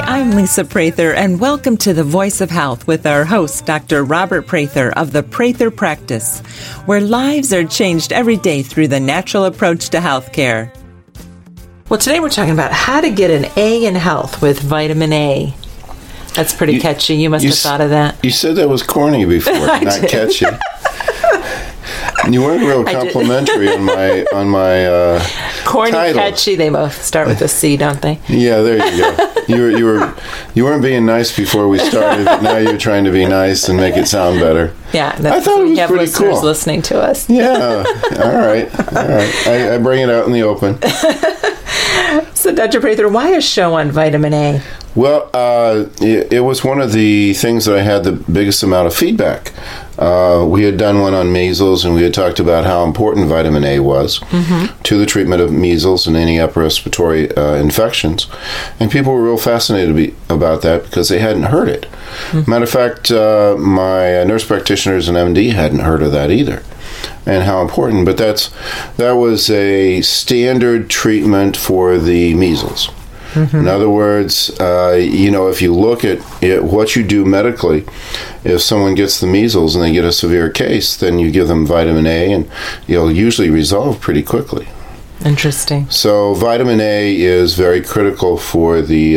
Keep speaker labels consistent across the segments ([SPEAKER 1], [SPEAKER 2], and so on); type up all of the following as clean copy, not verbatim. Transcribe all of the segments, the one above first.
[SPEAKER 1] I'm Lisa Prather, and welcome to The Voice of Health with our host, Dr. Robert Prather of the Prather Practice, where lives are changed every day through the natural approach to healthcare. Well, today we're talking about how to get an A in health with vitamin A. That's pretty catchy. You must have thought of that.
[SPEAKER 2] You said that was corny before, not catchy. You weren't real complimentary on my
[SPEAKER 1] corny,
[SPEAKER 2] title.
[SPEAKER 1] Catchy. They both start with a C, don't they?
[SPEAKER 2] Yeah, there you go. You weren't being nice before we started, but now you're trying to be nice and make it sound better.
[SPEAKER 1] Yeah,
[SPEAKER 2] I thought it was
[SPEAKER 1] have
[SPEAKER 2] pretty
[SPEAKER 1] listeners
[SPEAKER 2] cool.
[SPEAKER 1] Listening to us.
[SPEAKER 2] Yeah, all right. I bring it out in the open.
[SPEAKER 1] So, Dr. Prather, why a show on vitamin A?
[SPEAKER 2] Well, it was one of the things that I had the biggest amount of feedback. We had done one on measles, and we had talked about how important vitamin A was to the treatment of measles and any upper respiratory infections. And people were real fascinated about that because they hadn't heard it. Matter of fact, my nurse practitioners and MD hadn't heard of that either, and how important. But that was a standard treatment for the measles. In other words, if you look at what you do medically, if someone gets the measles and they get a severe case, then you give them vitamin A, and you'll usually resolve pretty quickly.
[SPEAKER 1] Interesting.
[SPEAKER 2] So vitamin A is very critical for the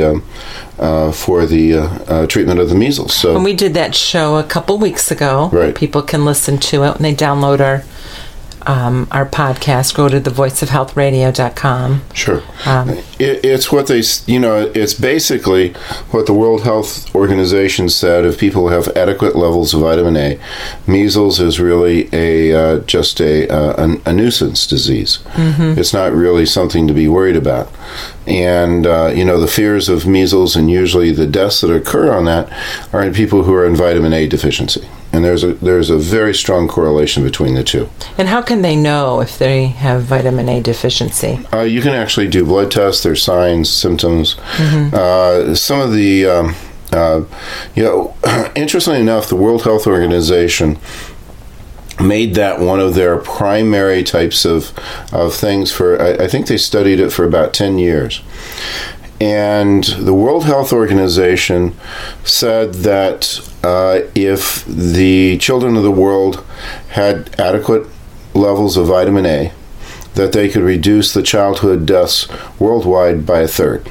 [SPEAKER 2] treatment of the measles. So
[SPEAKER 1] when we did that show a couple weeks ago,
[SPEAKER 2] right.
[SPEAKER 1] People can listen to it when they download our podcast. Go to thevoiceofhealthradio.com.
[SPEAKER 2] Sure. It's what they, it's basically what the World Health Organization said. If people have adequate levels of vitamin A, measles is really just a nuisance disease. It's not really something to be worried about. And, the fears of measles and usually the deaths that occur on that are in people who are in vitamin A deficiency. And there's a very strong correlation between the two.
[SPEAKER 1] And how can they know if they have vitamin A deficiency?
[SPEAKER 2] You can actually do blood tests. There's signs, symptoms. Some of the, interestingly enough, the World Health Organization made that one of their primary types of things for, I think they studied it for about 10 years. And the World Health Organization said that if the children of the world had adequate levels of vitamin A, that they could reduce the childhood deaths worldwide by a third.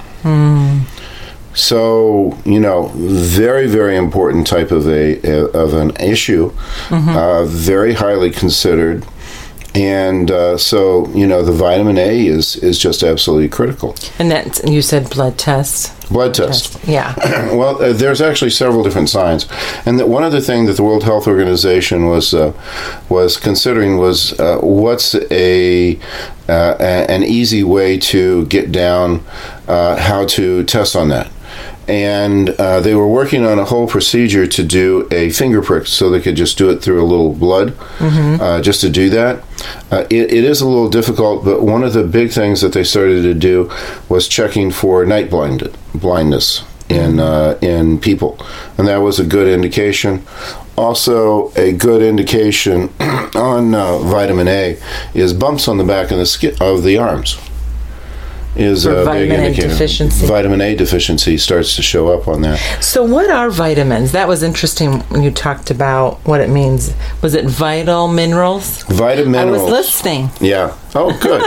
[SPEAKER 2] So, very, very important type of an issue, very highly considered. And so, the vitamin A is just absolutely critical.
[SPEAKER 1] And that, you said blood tests?
[SPEAKER 2] Blood test.
[SPEAKER 1] Yeah.
[SPEAKER 2] Well, there's actually several different signs. And one other thing that the World Health Organization was considering was what's an easy way to get down how to test on that. And they were working on a whole procedure to do a finger prick, so they could just do it through a little blood, just to do that. It is a little difficult, but one of the big things that they started to do was checking for night blindness in people, and that was a good indication. Also, a good indication on vitamin A is bumps on the back of the skin of the arms. Is a big indicator.
[SPEAKER 1] Deficiency.
[SPEAKER 2] Vitamin A deficiency starts to show up on that.
[SPEAKER 1] So what are vitamins? That was interesting when you talked about what it means. Was it vital minerals?
[SPEAKER 2] Vital minerals.
[SPEAKER 1] I was listening.
[SPEAKER 2] Yeah. Oh, good.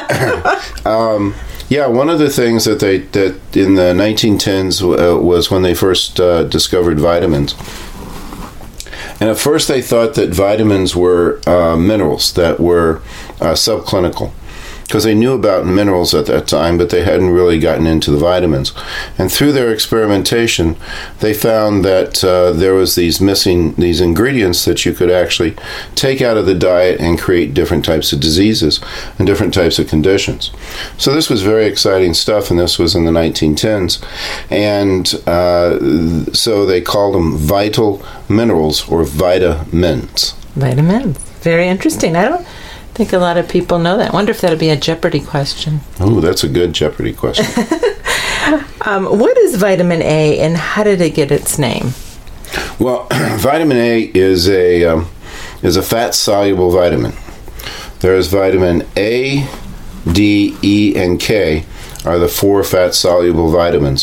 [SPEAKER 2] Yeah, one of the things that in the 1910s was when they first discovered vitamins. And at first they thought that vitamins were minerals that were subclinical, because they knew about minerals at that time, but they hadn't really gotten into the vitamins. And through their experimentation, they found that there was these ingredients that you could actually take out of the diet and create different types of diseases and different types of conditions. So this was very exciting stuff, and this was in the 1910s. And so they called them vital minerals, or vitamins.
[SPEAKER 1] Vitamins. Very interesting. I don't think a lot of people know that. I wonder if that'll be a Jeopardy question.
[SPEAKER 2] Oh, that's a good Jeopardy question.
[SPEAKER 1] What is vitamin A, and how did it get its name?
[SPEAKER 2] Well, vitamin A is a fat-soluble vitamin. There is vitamin A, D, E, and K are the 4 fat-soluble vitamins.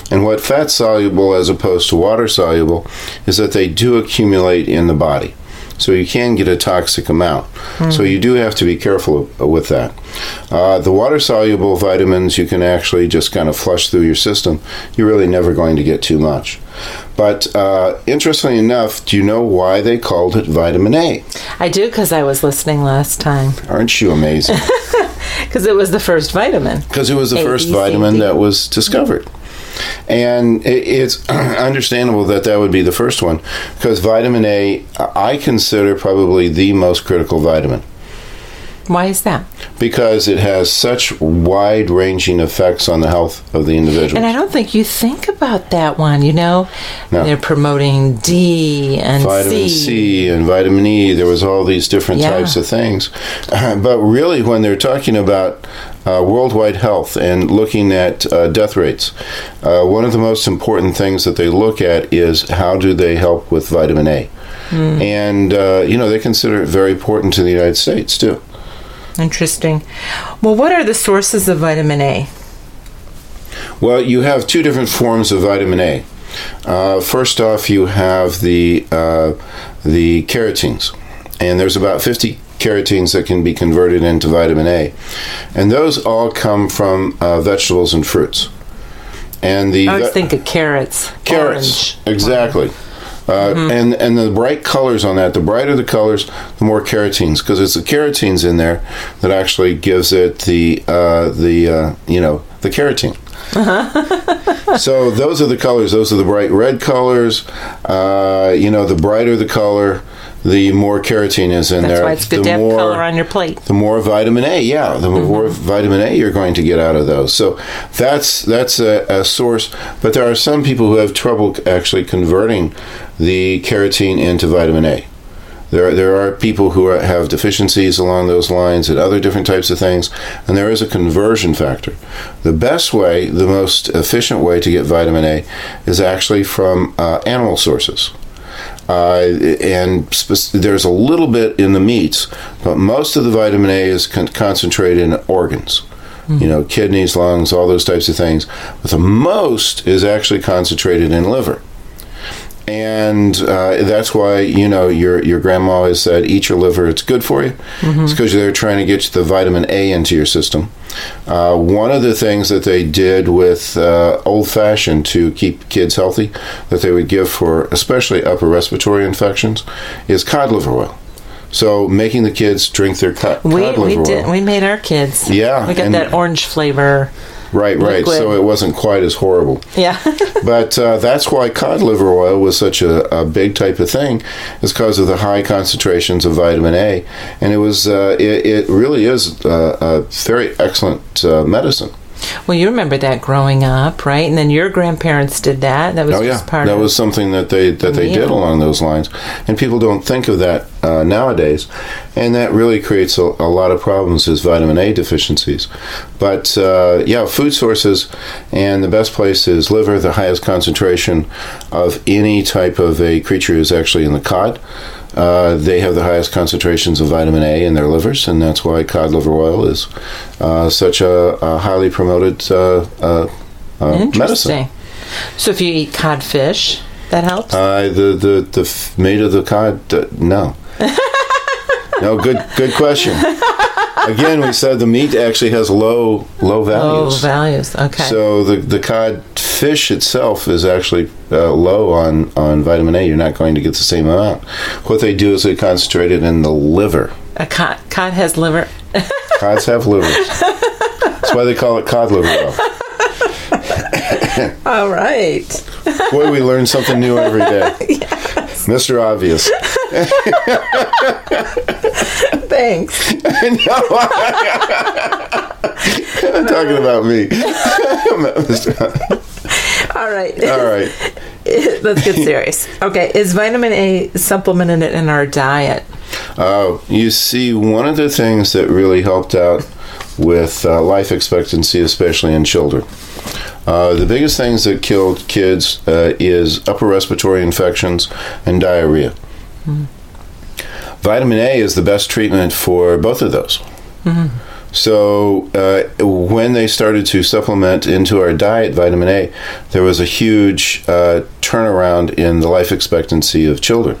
[SPEAKER 2] And what fat soluble as opposed to water soluble is that they do accumulate in the body. So you can get a toxic amount. So you do have to be careful with that. The water-soluble vitamins you can actually just kind of flush through your system. You're really never going to get too much. But interestingly enough, do you know why they called it vitamin A?
[SPEAKER 1] I do, because I was listening last time.
[SPEAKER 2] Aren't you amazing?
[SPEAKER 1] Because it was the first vitamin.
[SPEAKER 2] Because it was the first vitamin that was discovered. And it's understandable that would be the first one, because vitamin A, I consider probably the most critical vitamin.
[SPEAKER 1] Why is that?
[SPEAKER 2] Because it has such wide-ranging effects on the health of the individual.
[SPEAKER 1] And I don't think you think about that one, No. They're promoting D and
[SPEAKER 2] vitamin C and vitamin E. There was all these different types of things. But really, when they're talking about worldwide health and looking at death rates, one of the most important things that they look at is how do they help with vitamin A. And, they consider it very important to the United States, too.
[SPEAKER 1] Interesting. Well, what are the sources of vitamin A?
[SPEAKER 2] Well, you have two different forms of vitamin A. First off, you have the carotenes, and there's about 50 carotenes that can be converted into vitamin A, and those all come from vegetables and fruits. And I
[SPEAKER 1] always think of carrots.
[SPEAKER 2] Carrots,
[SPEAKER 1] orange.
[SPEAKER 2] Exactly. And the bright colors on that, the brighter the colors, the more carotenes, because it's the carotenes in there that actually gives it the carotene. So those are the colors. Those are the bright red colors. The brighter the color, the more carotene is in there.
[SPEAKER 1] That's why it's good to have color on your plate.
[SPEAKER 2] The more vitamin A, the more vitamin A you're going to get out of those. So that's a source. But there are some people who have trouble actually converting the carotene into vitamin A. There are people who have deficiencies along those lines and other different types of things, and there is a conversion factor. The best way, the most efficient way to get vitamin A is actually from animal sources. And there's a little bit in the meats, but most of the vitamin A is concentrated in organs. Kidneys, lungs, all those types of things. But the most is actually concentrated in liver. And that's why, your grandma always said, eat your liver, it's good for you. It's because they're trying to get the vitamin A into your system. One of the things that they did with old-fashioned to keep kids healthy, that they would give for especially upper respiratory infections, is cod liver oil. So making the kids drink their cod liver oil.
[SPEAKER 1] We made our kids.
[SPEAKER 2] Yeah.
[SPEAKER 1] We got that orange flavor.
[SPEAKER 2] Right.
[SPEAKER 1] Liquid.
[SPEAKER 2] So it wasn't quite as horrible.
[SPEAKER 1] Yeah.
[SPEAKER 2] But that's why cod liver oil was such a big type of thing, is because of the high concentrations of vitamin A. And it was it really is a very excellent medicine.
[SPEAKER 1] Well, you remember that growing up, right? And then your grandparents did that. That was just part of it.
[SPEAKER 2] That was something that they did along those lines. And people don't think of that nowadays. And that really creates a lot of problems, is vitamin A deficiencies. But, food sources, and the best place is liver. The highest concentration of any type of a creature is actually in the cod. They have the highest concentrations of vitamin A in their livers, and that's why cod liver oil is such a highly promoted medicine.
[SPEAKER 1] So if you eat codfish, that helps?
[SPEAKER 2] The mate of the cod, no. No, good question. Again, we said the meat actually has low values.
[SPEAKER 1] Low values, okay.
[SPEAKER 2] So the cod fish itself is actually low on vitamin A. You're not going to get the same amount. What they do is they concentrate it in the liver.
[SPEAKER 1] A cod has liver?
[SPEAKER 2] Cods have livers. That's why they call it cod liver oil.
[SPEAKER 1] All right.
[SPEAKER 2] Boy, we learn something new every day.
[SPEAKER 1] Yes.
[SPEAKER 2] Mr. Obvious.
[SPEAKER 1] Thanks.
[SPEAKER 2] No, I'm talking about me.
[SPEAKER 1] All right.
[SPEAKER 2] Let's
[SPEAKER 1] get serious. Okay, is vitamin A supplemented in our diet?
[SPEAKER 2] You see, one of the things that really helped out with life expectancy, especially in children, the biggest things that killed kids is upper respiratory infections and diarrhea. Vitamin A is the best treatment for both of those. So when they started to supplement into our diet vitamin A, there was a huge turnaround in the life expectancy of children.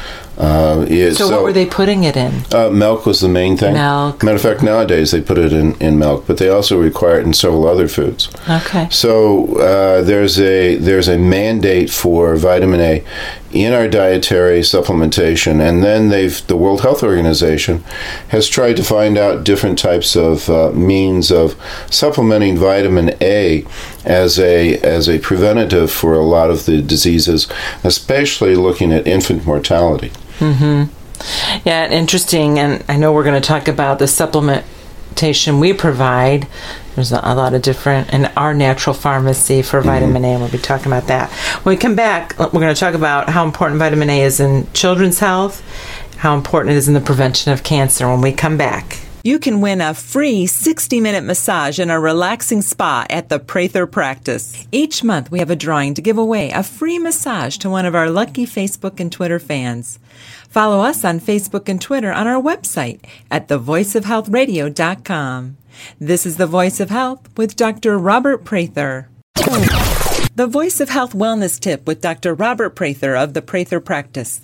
[SPEAKER 1] So what were they putting it in?
[SPEAKER 2] Milk was the main thing.
[SPEAKER 1] Milk.
[SPEAKER 2] Matter of fact, nowadays they put it in milk, but they also require it in several other foods.
[SPEAKER 1] Okay.
[SPEAKER 2] So there's a mandate for vitamin A in our dietary supplementation, and then the World Health Organization has tried to find out different types of means of supplementing vitamin A as a preventative for a lot of the diseases, especially looking at infant mortality.
[SPEAKER 1] Mm-hmm. Yeah, interesting. And I know we're going to talk about the supplementation we provide. There's a lot of different in our natural pharmacy for vitamin A. We'll be talking about that. When we come back, we're going to talk about how important vitamin A is in children's health, how important it is in the prevention of cancer when we come back. You can win a free 60-minute massage in a relaxing spa at the Prather Practice. Each month, we have a drawing to give away a free massage to one of our lucky Facebook and Twitter fans. Follow us on Facebook and Twitter on our website at thevoiceofhealthradio.com. This is The Voice of Health with Dr. Robert Prather. The Voice of Health Wellness Tip with Dr. Robert Prather of the Prather Practice.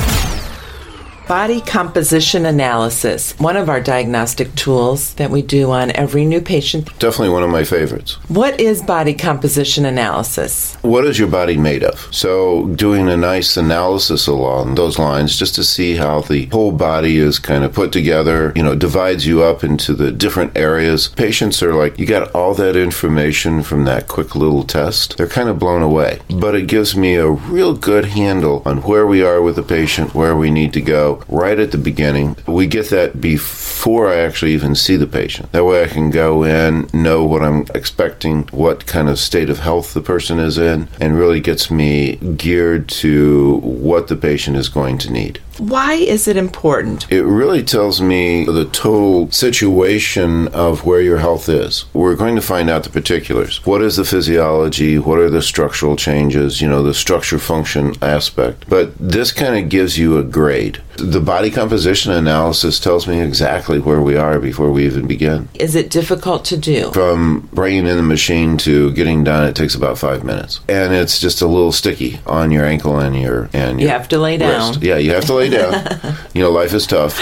[SPEAKER 1] Body composition analysis, one of our diagnostic tools that we do on every new patient.
[SPEAKER 2] Definitely one of my favorites.
[SPEAKER 1] What is body composition analysis?
[SPEAKER 2] What is your body made of? So doing a nice analysis along those lines just to see how the whole body is kind of put together, divides you up into the different areas. Patients are like, you got all that information from that quick little test. They're kind of blown away. But it gives me a real good handle on where we are with the patient, where we need to go. Right at the beginning. We get that before I actually even see the patient. That way I can go in, know what I'm expecting, what kind of state of health the person is in, and really gets me geared to what the patient is going to need.
[SPEAKER 1] Why is it important?
[SPEAKER 2] It really tells me the total situation of where your health is. We're going to find out the particulars. What is the physiology? What are the structural changes? The structure function aspect. But this kind of gives you a grade. The body composition analysis tells me exactly where we are before we even begin.
[SPEAKER 1] Is it difficult to do?
[SPEAKER 2] From bringing in the machine to getting done, it takes about 5 minutes. And it's just a little sticky on your ankle and your
[SPEAKER 1] You have to lay down.
[SPEAKER 2] wrist. Yeah, you have to lay down. Life is tough.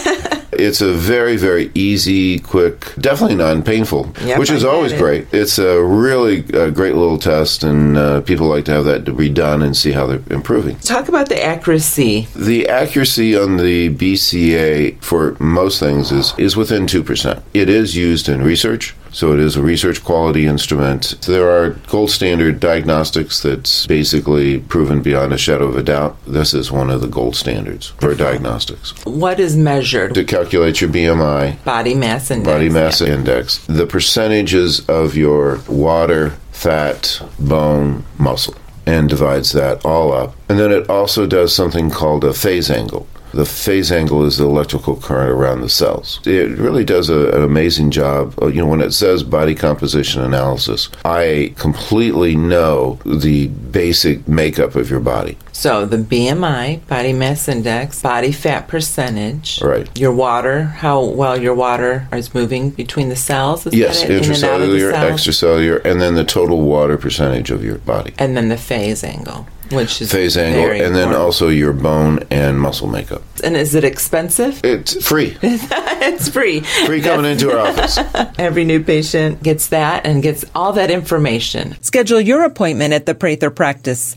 [SPEAKER 2] It's a very, very easy, quick, definitely non-painful, which is always great. It's a really great little test, and people like to have that redone and see how they're improving.
[SPEAKER 1] Talk about the accuracy.
[SPEAKER 2] The accuracy on the BCA for most things is within 2%. It is used in research. So it is a research quality instrument. There are gold standard diagnostics that's basically proven beyond a shadow of a doubt. This is one of the gold standards for diagnostics.
[SPEAKER 1] What is measured?
[SPEAKER 2] To calculate your BMI.
[SPEAKER 1] Body mass index.
[SPEAKER 2] Body mass index. The percentages of your water, fat, bone, muscle, and divides that all up. And then it also does something called a phase angle. The phase angle is the electrical current around the cells. It really does an amazing job. When it says body composition analysis, I completely know the basic makeup of your body.
[SPEAKER 1] So the BMI, body mass index, body fat percentage,
[SPEAKER 2] right?
[SPEAKER 1] Your water, how well your water is moving between the cells.
[SPEAKER 2] Yes, intracellular, extracellular, and then the total water percentage of your body.
[SPEAKER 1] And then the phase angle. Which is
[SPEAKER 2] phase angle, and
[SPEAKER 1] important.
[SPEAKER 2] then also your bone and muscle makeup.
[SPEAKER 1] And is it expensive?
[SPEAKER 2] It's free.
[SPEAKER 1] It's free.
[SPEAKER 2] Free coming into our office.
[SPEAKER 1] Every new patient gets that and gets all that information. Schedule your appointment at the Prather Practice,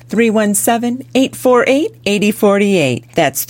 [SPEAKER 1] 317-848-8048. That's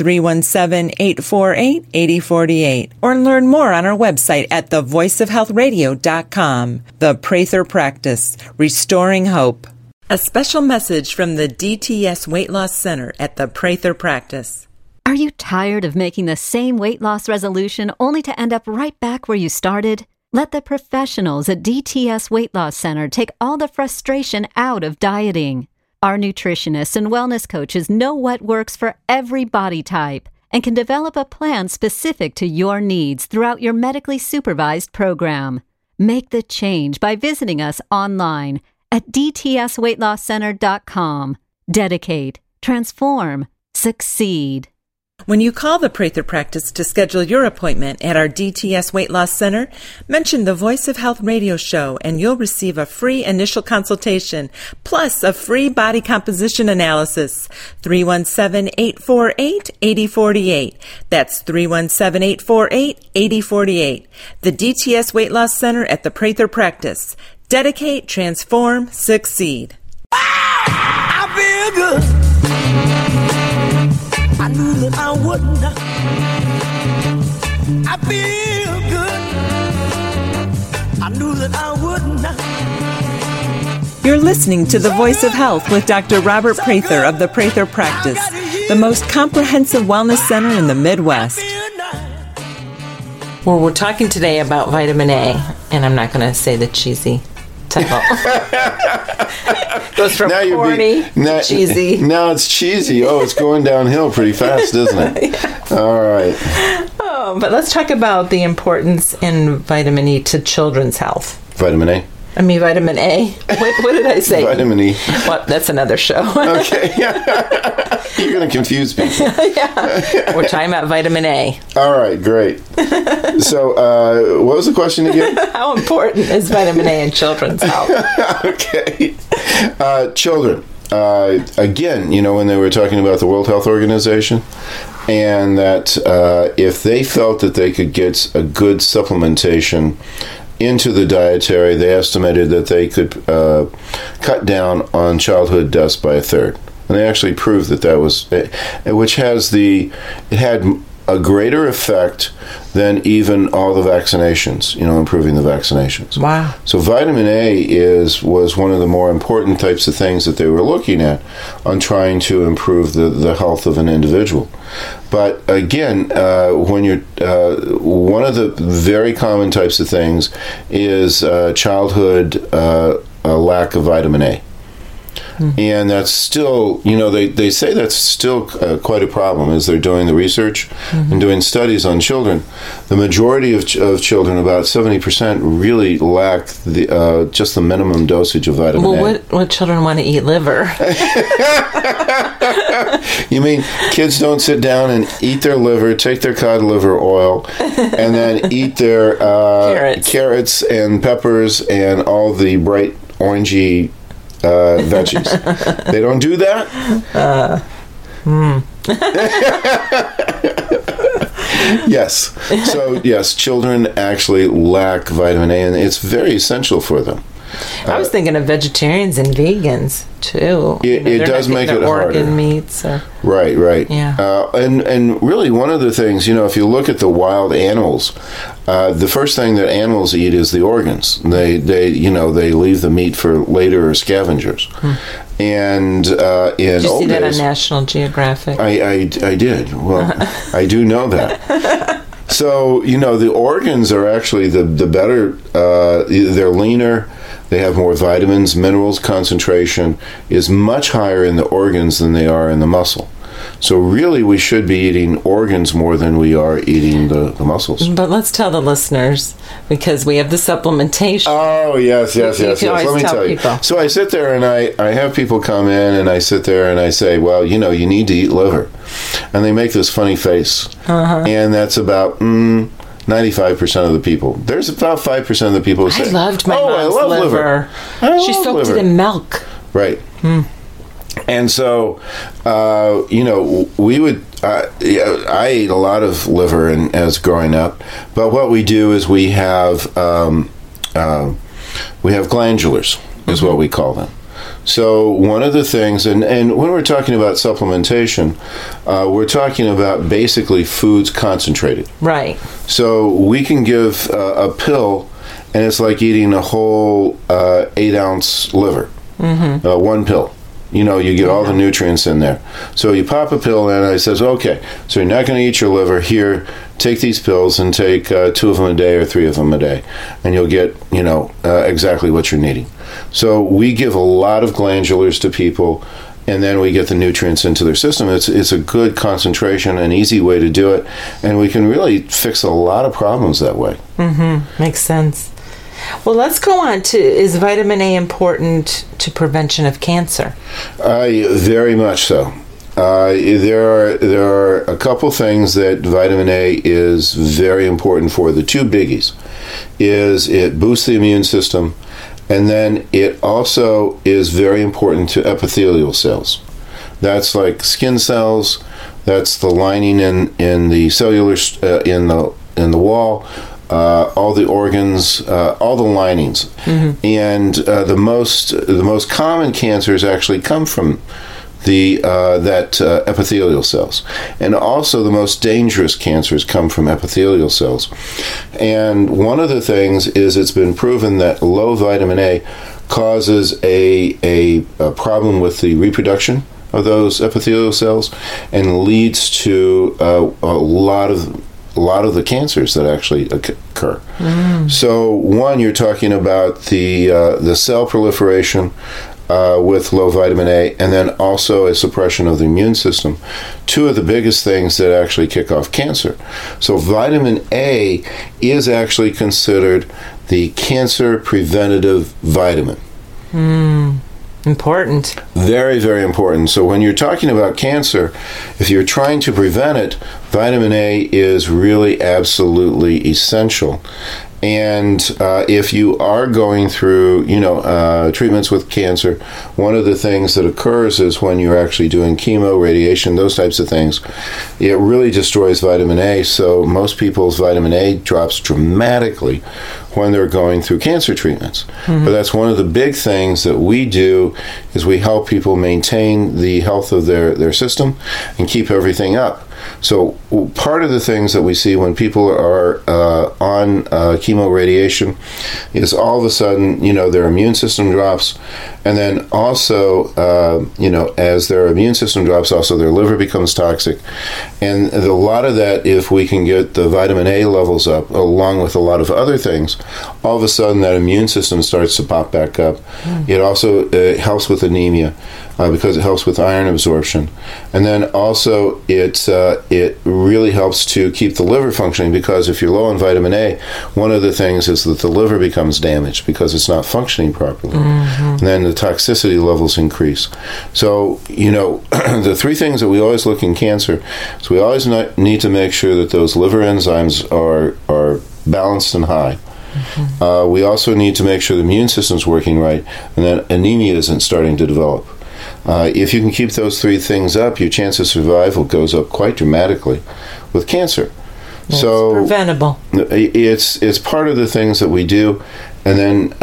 [SPEAKER 1] 317-848-8048. Or learn more on our website at thevoiceofhealthradio.com. The Prather Practice, restoring hope. A special message from the DTS Weight Loss Center at the Prather Practice.
[SPEAKER 3] Are you tired of making the same weight loss resolution only to end up right back where you started? Let the professionals at DTS Weight Loss Center take all the frustration out of dieting. Our nutritionists and wellness coaches know what works for every body type and can develop a plan specific to your needs throughout your medically supervised program. Make the change by visiting us online at dtsweightlosscenter.com. Dedicate, transform, succeed.
[SPEAKER 1] When you call the Prather Practice to schedule your appointment at our DTS Weight Loss Center, mention the Voice of Health radio show and you'll receive a free initial consultation plus a free body composition analysis. 317-848-8048. That's 317-848-8048. The DTS Weight Loss Center at the Prather Practice. Dedicate, transform, succeed.
[SPEAKER 4] I feel good. I knew that I wouldn't. I feel good. I knew that I wouldn't.
[SPEAKER 1] You're listening to The Voice of Health with Dr. Robert Prather of the Prather Practice, the most comprehensive wellness center in the Midwest. Well, we're talking today about vitamin A, and I'm not going to say the cheesy title. Goes from corny to cheesy.
[SPEAKER 2] Now it's cheesy. Oh, it's going downhill pretty fast, isn't it?
[SPEAKER 1] Yeah.
[SPEAKER 2] All right.
[SPEAKER 1] Oh, but let's talk about the importance in vitamin E to children's health.
[SPEAKER 2] Vitamin A?
[SPEAKER 1] Vitamin A. What did I say?
[SPEAKER 2] Vitamin E.
[SPEAKER 1] Well, that's another show.
[SPEAKER 2] Okay. You're going to confuse people.
[SPEAKER 1] Yeah. We're talking about vitamin A.
[SPEAKER 2] All right, great. So, what was the question again?
[SPEAKER 1] How important is vitamin A in children's health?
[SPEAKER 2] Okay. Children. Again, when they were talking about the World Health Organization, and that if they felt that they could get a good supplementation into the dietary, they estimated that they could cut down on childhood deaths by a third. And they actually proved that was, which it had a greater effect than even all the vaccinations, improving the vaccinations.
[SPEAKER 1] Wow.
[SPEAKER 2] So vitamin A was one of the more important types of things that they were looking at on trying to improve the health of an individual. But again, when you're one of the very common types of things is childhood lack of vitamin A. And that's still, they say that's still quite a problem as they're doing the research and doing studies on children. The majority of children, about 70%, really lack just the minimum dosage of vitamin A.
[SPEAKER 1] Well, what children want to eat liver?
[SPEAKER 2] You mean kids don't sit down and eat their liver, take their cod liver oil, and then eat their carrots and peppers and all the bright orangey veggies. They don't do that? Yes. So, yes, children actually lack vitamin A, and it's very essential for them.
[SPEAKER 1] I was thinking of vegetarians and vegans, too.
[SPEAKER 2] It does make it harder.
[SPEAKER 1] Organ meats.
[SPEAKER 2] Right.
[SPEAKER 1] Yeah.
[SPEAKER 2] And really, one of the things, if you look at the wild animals, the first thing that animals eat is the organs. They leave the meat for later or scavengers. And in
[SPEAKER 1] did you see
[SPEAKER 2] old
[SPEAKER 1] that
[SPEAKER 2] days,
[SPEAKER 1] on National Geographic?
[SPEAKER 2] I did. Well, I do know that. So, the organs are actually the better, they're leaner, they have more vitamins, minerals, concentration is much higher in the organs than they are in the muscle. So really, we should be eating organs more than we are eating the muscles.
[SPEAKER 1] But let's tell the listeners, because we have the supplementation.
[SPEAKER 2] Oh, yes. Let me tell you. So I sit there and I have people come in and I sit there and I say, well, you need to eat liver. And they make this funny face. And that's about 95% of the people. There's about 5% of the people who say,
[SPEAKER 1] I loved my mom's liver. She soaked it in milk.
[SPEAKER 2] Right. And so, we would, I ate a lot of liver as growing up, but what we do is we have glandulars, is what we call them. So one of the things, and when we're talking about supplementation, we're talking about basically foods concentrated.
[SPEAKER 1] Right.
[SPEAKER 2] So we can give a pill, and it's like eating a whole 8-ounce liver, one pill. You get all the nutrients in there. So you pop a pill in, and it says, okay, so you're not going to eat your liver. Here, take these pills and take 2 of them a day or 3 of them a day, and you'll get, exactly what you're needing. So we give a lot of glandulars to people, and then we get the nutrients into their system. It's a good concentration, an easy way to do it, and we can really fix a lot of problems that way.
[SPEAKER 1] Makes sense. Well, let's go on to, is vitamin A important to prevention of cancer?
[SPEAKER 2] Very much so. There are a couple things that vitamin A is very important for. The two biggies is it boosts the immune system, and then it also is very important to epithelial cells. That's like skin cells. That's the lining in the cellular in the wall. All the organs, all the linings, and the most common cancers actually come from that epithelial cells, and also the most dangerous cancers come from epithelial cells. And one of the things is it's been proven that low vitamin A causes a problem with the reproduction of those epithelial cells, and leads to a lot of the cancers that actually occur. So one, you're talking about the cell proliferation with low vitamin A, and then also a suppression of the immune system. Two of the biggest things that actually kick off cancer. So vitamin A is actually considered the cancer preventative vitamin.
[SPEAKER 1] Important.
[SPEAKER 2] Very, very important. So when you're talking about cancer, if you're trying to prevent it, vitamin A is really absolutely essential. And if you are going through, treatments with cancer, one of the things that occurs is when you're actually doing chemo, radiation, those types of things, it really destroys vitamin A. So most people's vitamin A drops dramatically when they're going through cancer treatments. But that's one of the big things that we do, is we help people maintain the health of their system and keep everything up. So part of the things that we see when people are on chemo radiation is all of a sudden, their immune system drops, and then also, as their immune system drops, also their liver becomes toxic. And a lot of that, if we can get the vitamin A levels up, along with a lot of other things, all of a sudden that immune system starts to pop back up. It also helps with anemia, because it helps with iron absorption. And then also it really helps to keep the liver functioning, because if you're low on vitamin A, one of the things is that the liver becomes damaged because it's not functioning properly. And then the toxicity levels increase. So, the three things that we always look in cancer is we always need to make sure that those liver enzymes are balanced and high. We also need to make sure the immune system's working right, and that anemia isn't starting to develop. If you can keep those three things up, your chance of survival goes up quite dramatically with cancer. So
[SPEAKER 1] it's preventable.
[SPEAKER 2] It's part of the things that we do. And then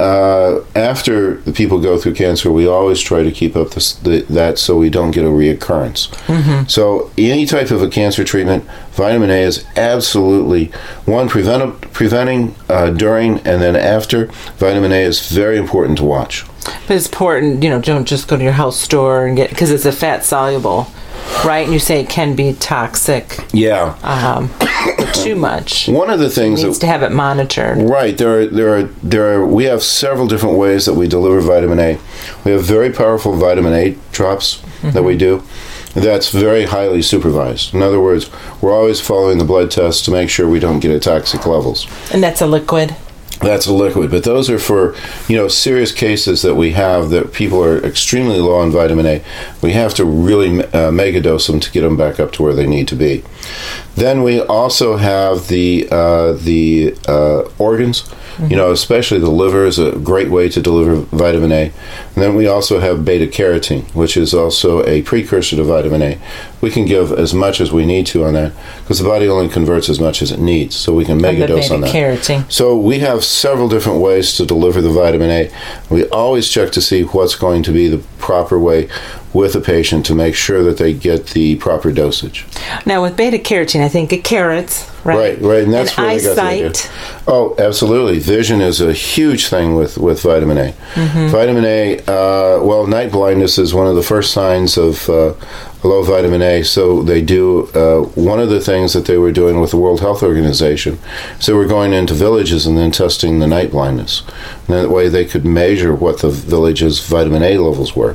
[SPEAKER 2] after the people go through cancer, we always try to keep up that so we don't get a reoccurrence. So any type of a cancer treatment, vitamin A is absolutely, one, preventing during and then after. Vitamin A is very important to watch.
[SPEAKER 1] But it's important, don't just go to your health store and get, because it's a fat soluble, right? And you say it can be toxic.
[SPEAKER 2] Yeah.
[SPEAKER 1] Too much.
[SPEAKER 2] One of the things
[SPEAKER 1] needs to have it monitored.
[SPEAKER 2] Right. We have several different ways that we deliver vitamin A. We have very powerful vitamin A drops that we do. That's very highly supervised. In other words, we're always following the blood tests to make sure we don't get at toxic levels. And
[SPEAKER 1] that's a liquid?
[SPEAKER 2] That's a liquid, but those are for, serious cases that we have that people are extremely low on vitamin A. We have to really megadose them to get them back up to where they need to be. Then we also have the organs. Especially the liver is a great way to deliver vitamin A. And then we also have beta-carotene, which is also a precursor to vitamin A. We can give as much as we need to on that, because the body only converts as much as it needs, so we can megadose on that.
[SPEAKER 1] Beta-carotene.
[SPEAKER 2] So we have several different ways to deliver the vitamin A. We always check to see what's going to be the proper way with a patient to make sure that they get the proper dosage.
[SPEAKER 1] Now, with beta-carotene, I think of carrots, right?
[SPEAKER 2] Right, and that's where they got the idea. Oh, absolutely. Vision is a huge thing with vitamin A. Vitamin A, night blindness is one of the first signs of low vitamin A. So they do, one of the things that they were doing with the World Health Organization, so we're going into villages and then testing the night blindness. And that way they could measure what the village's vitamin A levels were.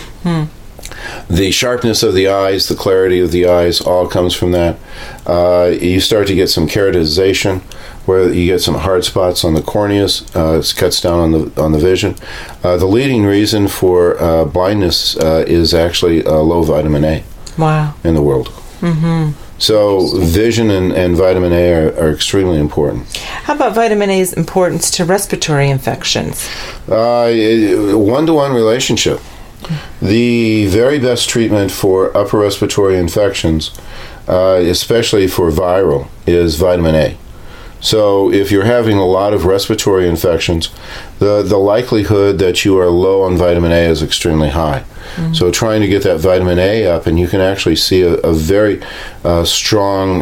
[SPEAKER 2] The sharpness of the eyes, the clarity of the eyes, all comes from that. You start to get some keratization, where you get some hard spots on the corneas. It cuts down on the vision. The leading reason for blindness is actually low vitamin A. in the world. So vision and vitamin A are extremely important.
[SPEAKER 1] How about vitamin A's importance to respiratory infections?
[SPEAKER 2] One-to-one relationship. The very best treatment for upper respiratory infections, especially for viral, is vitamin A. So if you're having a lot of respiratory infections, the likelihood that you are low on vitamin A is extremely high. So trying to get that vitamin A up, and you can actually see a very strong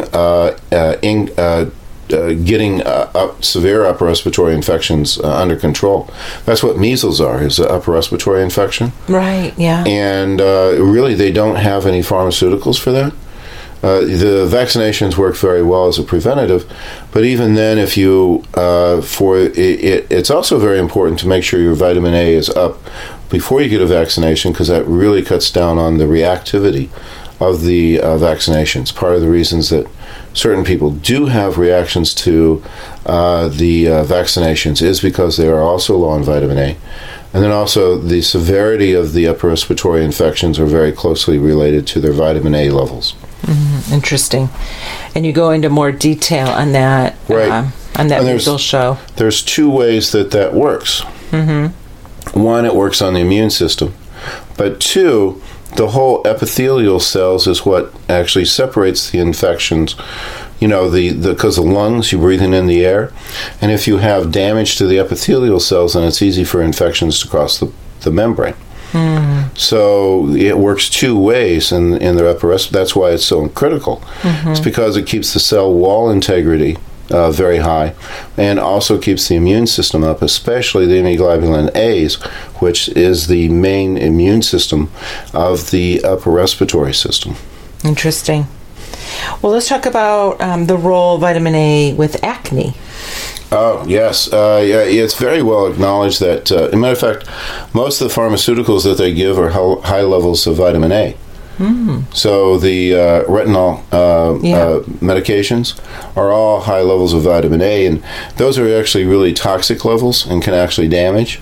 [SPEAKER 2] getting severe upper respiratory infections under control. That's what measles are, is an upper respiratory infection.
[SPEAKER 1] Right, yeah.
[SPEAKER 2] And really, they don't have any pharmaceuticals for that. The vaccinations work very well as a preventative, but even then, if you it's also very important to make sure your vitamin A is up before you get a vaccination, because that really cuts down on the reactivity of the vaccinations. Part of the reasons that certain people do have reactions to the vaccinations is because they are also low on vitamin A. And then also the severity of the upper respiratory infections are very closely related to their vitamin A levels.
[SPEAKER 1] Interesting. And you go into more detail on that,
[SPEAKER 2] right.
[SPEAKER 1] On that visual show.
[SPEAKER 2] There's two ways that works. One, it works on the immune system. But two, the whole epithelial cells is what actually separates the infections. You know, because the lungs, you're breathing in the air. And if you have damage to the epithelial cells, then it's easy for infections to cross the membrane. So it works two ways in the upper respiratory. That's why it's so critical. It's because it keeps the cell wall integrity very high, and also keeps the immune system up, especially the immunoglobulin A's, which is the main immune system of the upper respiratory system.
[SPEAKER 1] Interesting. Well, let's talk about the role of vitamin A with acne.
[SPEAKER 2] Oh, yes. It's very well acknowledged that, as a matter of fact, most of the pharmaceuticals that they give are high levels of vitamin A. So the retinol medications are all high levels of vitamin A, and those are actually really toxic levels and can actually damage.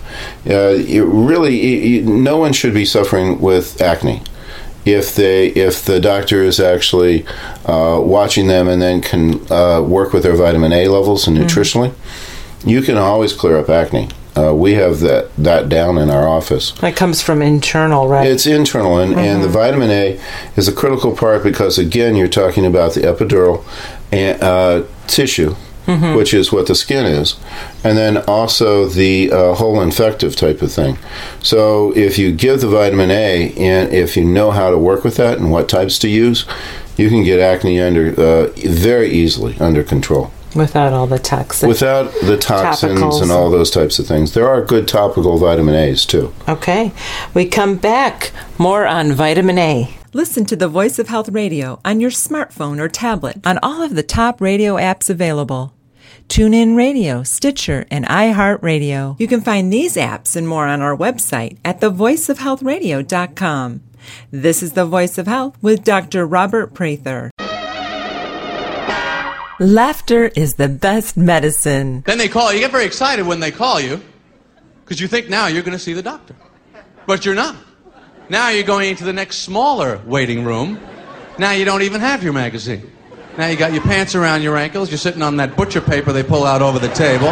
[SPEAKER 2] No one should be suffering with acne if the doctor is actually watching them and then can work with their vitamin A levels and nutritionally. You can always clear up acne. We have that down in our office.
[SPEAKER 1] That comes from internal, right?
[SPEAKER 2] It's internal, and the vitamin A is a critical part because, again, you're talking about the epidural tissue, which is what the skin is, and then also the whole infective type of thing. So if you give the vitamin A, and if you know how to work with that and what types to use, you can get acne very easily under control.
[SPEAKER 1] Without all the toxins.
[SPEAKER 2] Without the toxins topicals and all those types of things. There are good topical vitamin A's, too.
[SPEAKER 1] Okay. We come back. More on vitamin A.
[SPEAKER 5] Listen to the Voice of Health Radio on your smartphone or tablet on all of the top radio apps available. TuneIn Radio, Stitcher, and iHeartRadio. You can find these apps and more on our website at thevoiceofhealthradio.com. This is The Voice of Health with Dr. Robert Prather. Laughter is the best medicine.
[SPEAKER 6] Then they call you. You get very excited when they call you because you think now you're going to see the doctor. But you're not. Now you're going into the next smaller waiting room. Now you don't even have your magazine. Now you got your pants around your ankles. You're sitting on that butcher paper they pull out over the table.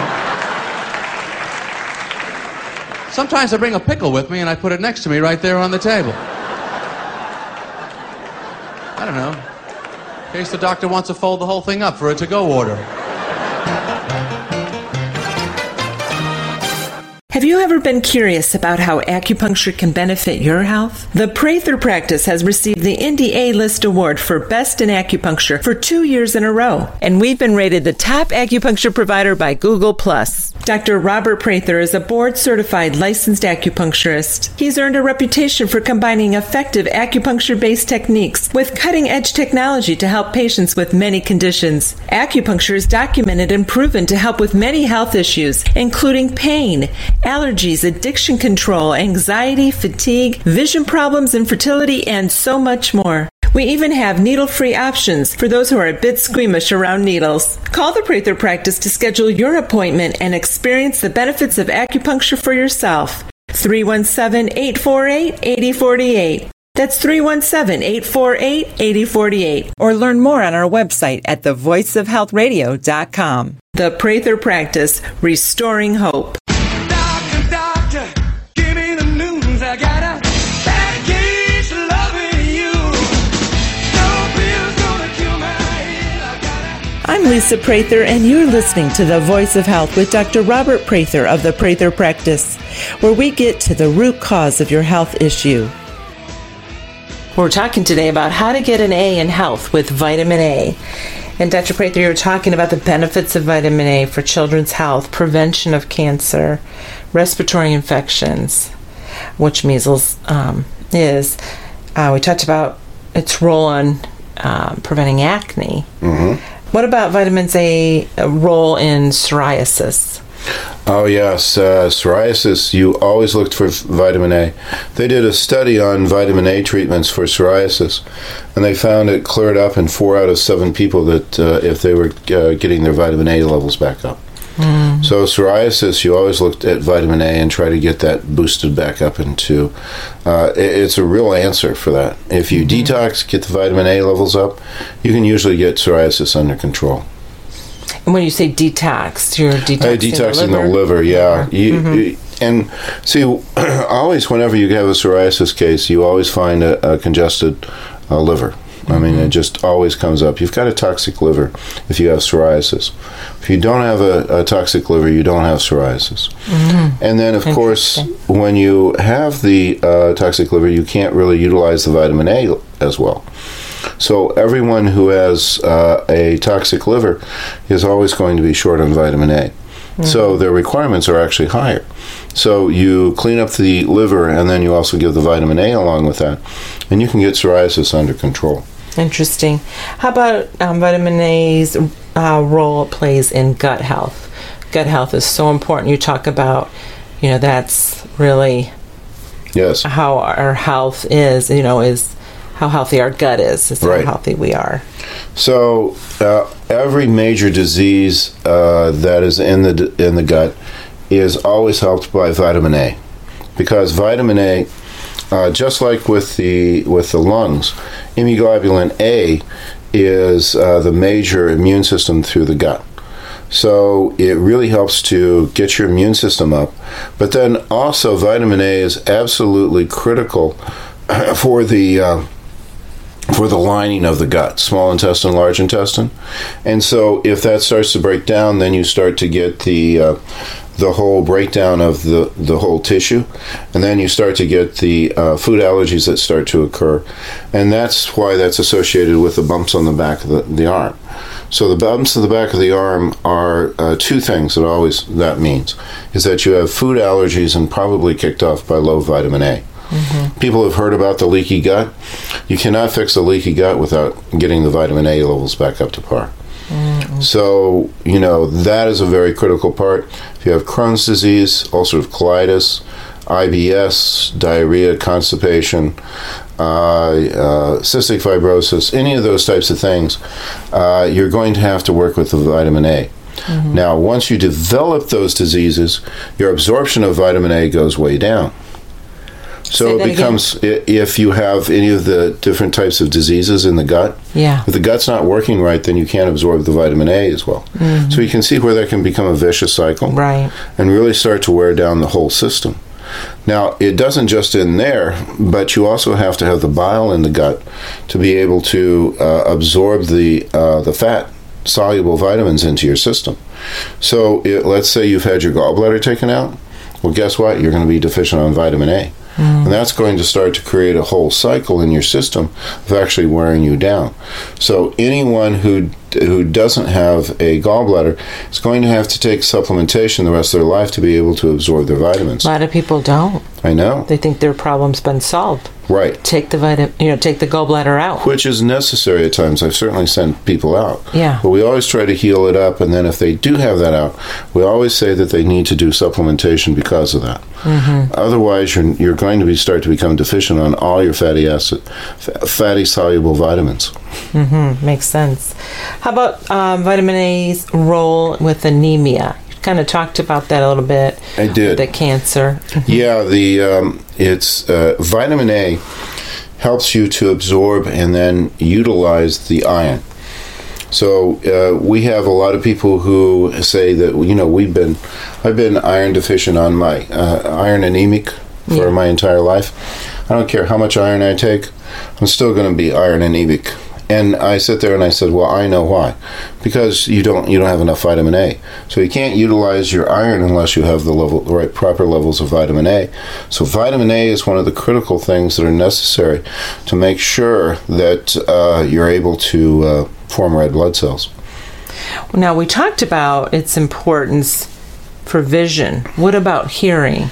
[SPEAKER 6] Sometimes I bring a pickle with me and I put it next to me right there on the table. I don't know. In case the doctor wants to fold the whole thing up for a to-go order.
[SPEAKER 5] Have you ever been curious about how acupuncture can benefit your health? The Prather Practice has received the Indy A-List Award for Best in Acupuncture for 2 years in a row, and we've been rated the top acupuncture provider by Google+. Dr. Robert Prather is a board-certified licensed acupuncturist. He's earned a reputation for combining effective acupuncture-based techniques with cutting-edge technology to help patients with many conditions. Acupuncture is documented and proven to help with many health issues, including pain, allergies, addiction control, anxiety, fatigue, vision problems, infertility, and so much more. We even have needle-free options for those who are a bit squeamish around needles. Call the Prather Practice to schedule your appointment and experience the benefits of acupuncture for yourself. 317-848-8048. That's 317-848-8048.
[SPEAKER 1] Or learn more on our website at thevoiceofhealthradio.com.
[SPEAKER 5] The Prather Practice, restoring hope.
[SPEAKER 4] Doctor, doctor, give me the news. I got a bad case of loving you. No pill's gonna cure my ill. I got
[SPEAKER 5] I'm Lisa Prather, and you're listening to The Voice of Health with Dr. Robert Prather of the Prather Practice, where we get to the root cause of your health issue. We're talking today about how to get an A in health with vitamin A. And Dr. Prather, you're talking about the benefits of vitamin A for children's health, prevention of cancer, respiratory infections, which measles is. We talked about its role on preventing acne. Mm-hmm. What about vitamin A's role in psoriasis?
[SPEAKER 2] Oh, yes. Psoriasis, you always looked for vitamin A. They did a study on vitamin A treatments for psoriasis, and they found it cleared up in 4 out of 7 people that if they were getting their vitamin A levels back up. Mm. So psoriasis, you always looked at vitamin A and try to get that boosted back up into. It's a real answer for that. If you detox, get the vitamin A levels up, you can usually get psoriasis under control.
[SPEAKER 5] And when you say detox, you're detoxing
[SPEAKER 2] the liver, yeah. And see, always whenever you have a psoriasis case, you always find a congested liver. I mean, it just always comes up. You've got a toxic liver if you have psoriasis. If you don't have a toxic liver, you don't have psoriasis. Mm-hmm. And then, of course, when you have the toxic liver, you can't really utilize the vitamin A as well. So everyone who has a toxic liver is always going to be short on vitamin A. Mm-hmm. So their requirements are actually higher. So you clean up the liver, and then you also give the vitamin A along with that, and you can get psoriasis under control.
[SPEAKER 5] Interesting. How about vitamin A's role it plays in gut health? Gut health is so important. You talk about, that's really how our health is, is how healthy our gut is how healthy we are.
[SPEAKER 2] So every major disease that is in the gut is always helped by vitamin A, because vitamin A, just like with the lungs, immunoglobulin A is the major immune system through the gut. So it really helps to get your immune system up. But then also vitamin A is absolutely critical for the lining of the gut, small intestine, large intestine. And so if that starts to break down, then you start to get the whole breakdown of the whole tissue, and then you start to get the food allergies that start to occur. And that's why that's associated with the bumps on the back of the arm. So the bumps on the back of the arm are 2 things that means, is that you have food allergies and probably kicked off by low vitamin A. Mm-hmm. People have heard about the leaky gut. You cannot fix the leaky gut without getting the vitamin A levels back up to par. Mm-hmm. So, that is a very critical part. If you have Crohn's disease, ulcerative colitis, IBS, diarrhea, constipation, cystic fibrosis, any of those types of things, you're going to have to work with the vitamin A. Mm-hmm. Now, once you develop those diseases, your absorption of vitamin A goes way down. So it becomes, if you have any of the different types of diseases in the gut, if the gut's not working right, then you can't absorb the vitamin A as well. Mm-hmm. So you can see where that can become a vicious cycle and really start to wear down the whole system. Now, it doesn't just end there, but you also have to have the bile in the gut to be able to absorb the fat-soluble vitamins into your system. So let's say you've had your gallbladder taken out. Well, guess what? You're going to be deficient on vitamin A. Mm. And that's going to start to create a whole cycle in your system of actually wearing you down. So anyone who doesn't have a gallbladder is going to have to take supplementation the rest of their life to be able to absorb their vitamins.
[SPEAKER 5] A lot of people don't.
[SPEAKER 2] I know.
[SPEAKER 5] They think their problem's been solved.
[SPEAKER 2] Right.
[SPEAKER 5] Take the gallbladder out.
[SPEAKER 2] Which is necessary at times. I've certainly sent people out.
[SPEAKER 5] Yeah.
[SPEAKER 2] But we always try to heal it up, and then if they do have that out, we always say that they need to do supplementation because of that. Mm-hmm. Otherwise, you're going to start to become deficient on all your fatty soluble vitamins.
[SPEAKER 5] Mm-hmm. Makes sense. How about vitamin A's role with anemia? You kind of talked about that a little bit.
[SPEAKER 2] I did.
[SPEAKER 5] The cancer.
[SPEAKER 2] Yeah, it's vitamin A helps you to absorb and then utilize the iron. So we have a lot of people who say that, you know, I've been iron deficient on my iron anemic for my entire life. I don't care how much iron I take, I'm still going to be iron anemic. And I sit there and I said, well, I know why. Because you don't have enough vitamin A. So you can't utilize your iron unless you have the proper levels of vitamin A. So vitamin A is one of the critical things that are necessary to make sure that you're able to form red blood cells.
[SPEAKER 5] Now, we talked about its importance for vision. What about hearing?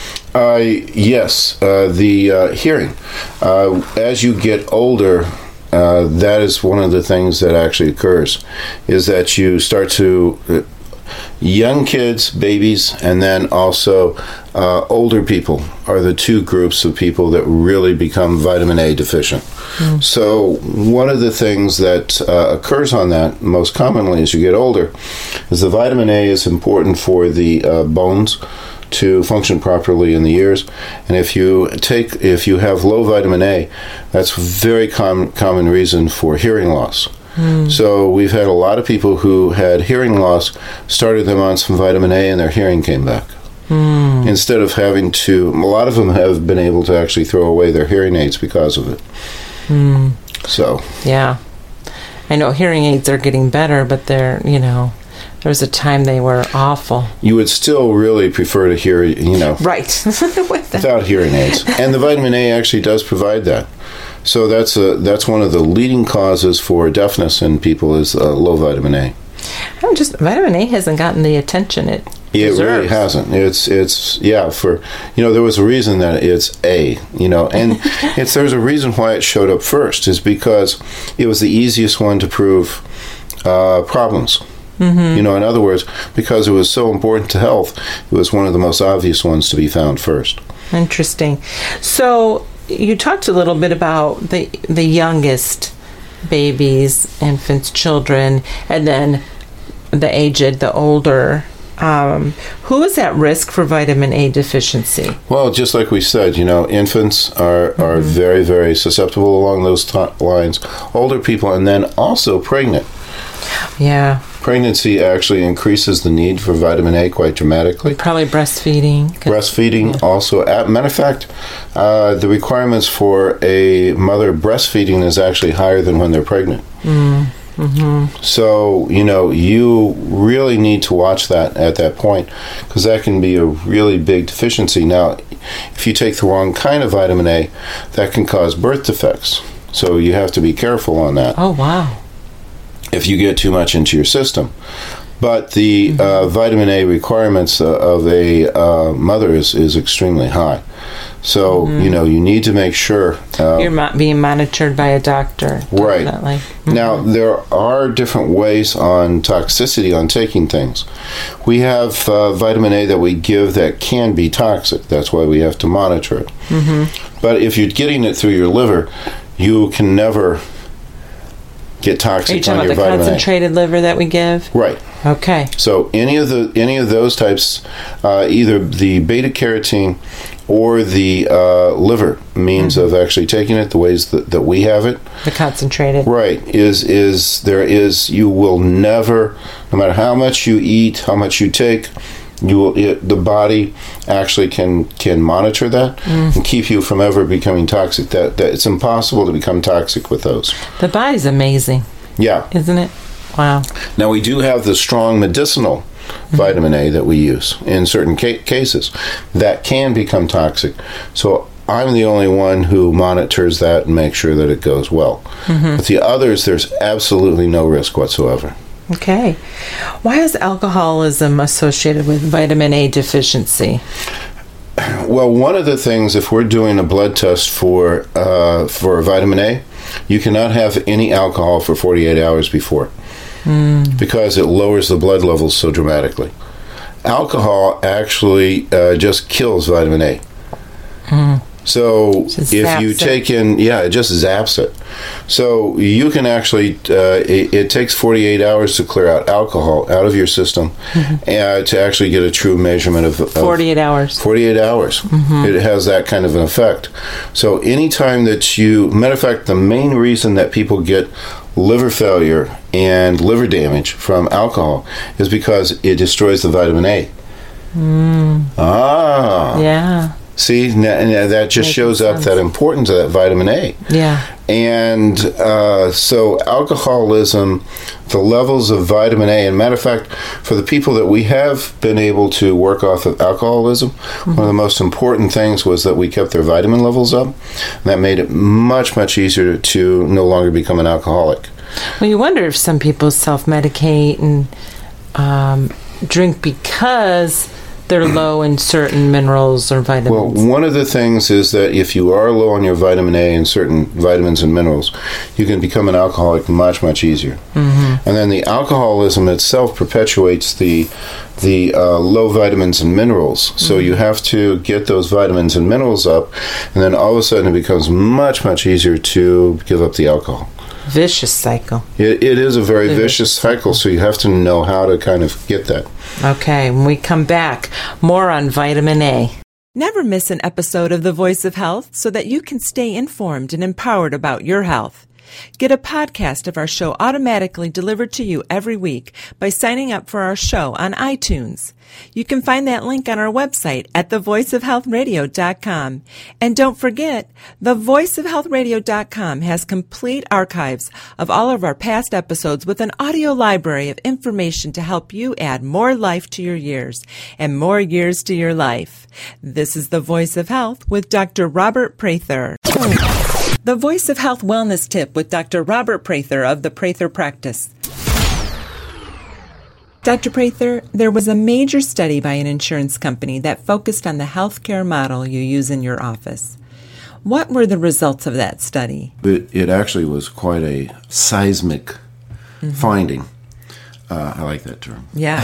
[SPEAKER 2] Yes, the hearing. As you get older, that is one of the things that actually occurs, is that you start to, young kids, babies, and then also older people are the two groups of people that really become vitamin A deficient. So one of the things that occurs on that most commonly as you get older is the vitamin A is important for the bones to function properly in the ears, and if you have low vitamin A, that's a very common reason for hearing loss. So we've had a lot of people who had hearing loss, started them on some vitamin A, and their hearing came back. Instead of having to, a lot of them have been able to actually throw away their hearing aids because of it. So
[SPEAKER 5] yeah, I know hearing aids are getting better, but they're, you know, there was a time they were awful.
[SPEAKER 2] You would still really prefer to hear, you know,
[SPEAKER 5] right,
[SPEAKER 2] without hearing aids, and the vitamin A actually does provide that. So that's one of the leading causes for deafness in people is low vitamin A.
[SPEAKER 5] Vitamin A hasn't gotten the attention it deserves.
[SPEAKER 2] Really hasn't. It's for, you know, there was a reason that it's A, you know, and there's a reason why it showed up first, is because it was the easiest one to prove problems. You know, in other words, because it was so important to health, it was one of the most obvious ones to be found first.
[SPEAKER 5] Interesting. So you talked a little bit about the youngest babies, infants, children, and then the aged, the older. Who is at risk for vitamin A deficiency?
[SPEAKER 2] Well, just like we said, you know, infants are very, very susceptible along those lines. Older people, and then also pregnant.
[SPEAKER 5] Yeah.
[SPEAKER 2] Pregnancy actually increases the need for vitamin A quite dramatically.
[SPEAKER 5] Probably breastfeeding.
[SPEAKER 2] Breastfeeding also. Matter of fact, the requirements for a mother breastfeeding is actually higher than when they're pregnant. So, you know, you really need to watch that at that point, because that can be a really big deficiency. Now, if you take the wrong kind of vitamin A, that can cause birth defects. So you have to be careful on that.
[SPEAKER 5] Oh, wow.
[SPEAKER 2] If you get too much into your system. But the vitamin A requirements of a mother is extremely high. So, you know, you need to make sure...
[SPEAKER 5] you're being monitored by a doctor.
[SPEAKER 2] Right.
[SPEAKER 5] Definitely.
[SPEAKER 2] Now, there are different ways on toxicity on taking things. We have vitamin A that we give that can be toxic. That's why we have to monitor it. But if you're getting it through your liver, you can never get toxic on your vitamin A.
[SPEAKER 5] Are you talking about the concentrated liver that we give?
[SPEAKER 2] Right.
[SPEAKER 5] Okay.
[SPEAKER 2] So any of those types, either the beta carotene or the liver means of actually taking it, the ways that we have it.
[SPEAKER 5] The concentrated.
[SPEAKER 2] Right. You will never, no matter how much you eat, how much you take, the body actually can monitor that and keep you from ever becoming toxic. That it's impossible to become toxic with those.
[SPEAKER 5] The body's amazing.
[SPEAKER 2] Yeah.
[SPEAKER 5] Isn't it? Wow.
[SPEAKER 2] Now, we do have the strong medicinal vitamin A that we use in certain cases that can become toxic. So I'm the only one who monitors that and makes sure that it goes well. But the others, there's absolutely no risk whatsoever.
[SPEAKER 5] Okay. Why is alcoholism associated with vitamin A deficiency?
[SPEAKER 2] Well, one of the things, if we're doing a blood test for vitamin A, you cannot have any alcohol for 48 hours before because it lowers the blood levels so dramatically. Alcohol actually just kills vitamin A. So if you take in, it just zaps it. So you can actually, it takes 48 hours to clear out alcohol out of your system to actually get a true measurement of
[SPEAKER 5] 48 hours.
[SPEAKER 2] 48 hours. It has that kind of an effect. So anytime that matter of fact, the main reason that people get liver failure and liver damage from alcohol is because it destroys the vitamin A.
[SPEAKER 5] Yeah.
[SPEAKER 2] See, that just shows up that importance of that vitamin A.
[SPEAKER 5] Yeah.
[SPEAKER 2] And so alcoholism, the levels of vitamin A, and matter of fact, for the people that we have been able to work off of alcoholism, one of the most important things was that we kept their vitamin levels up. And that made it much, much easier to no longer become an alcoholic.
[SPEAKER 5] Well, you wonder if some people self-medicate and drink because they're low in certain minerals or vitamins.
[SPEAKER 2] Well, one of the things is that if you are low on your vitamin A and certain vitamins and minerals, you can become an alcoholic much, much easier. And then the alcoholism itself perpetuates the low vitamins and minerals. So you have to get those vitamins and minerals up, and then all of a sudden it becomes much, much easier to give up the alcohol.
[SPEAKER 5] Vicious cycle.
[SPEAKER 2] It is a very vicious cycle, so you have to know how to kind of get that.
[SPEAKER 5] Okay, when we come back, more on vitamin A.
[SPEAKER 1] Never miss an episode of The Voice of Health so that you can stay informed and empowered about your health. Get a podcast of our show automatically delivered to you every week by signing up for our show on iTunes. You can find that link on our website at thevoiceofhealthradio.com. And don't forget, thevoiceofhealthradio.com has complete archives of all of our past episodes with an audio library of information to help you add more life to your years and more years to your life. This is The Voice of Health with Dr. Robert Prather. The Voice of Health Wellness Tip with Dr. Robert Prather of the Prather Practice. Dr. Prather, there was a major study by an insurance company that focused on the healthcare model you use in your office. What were the results of that study?
[SPEAKER 2] It actually was quite a seismic finding. I like that term.
[SPEAKER 1] Yeah.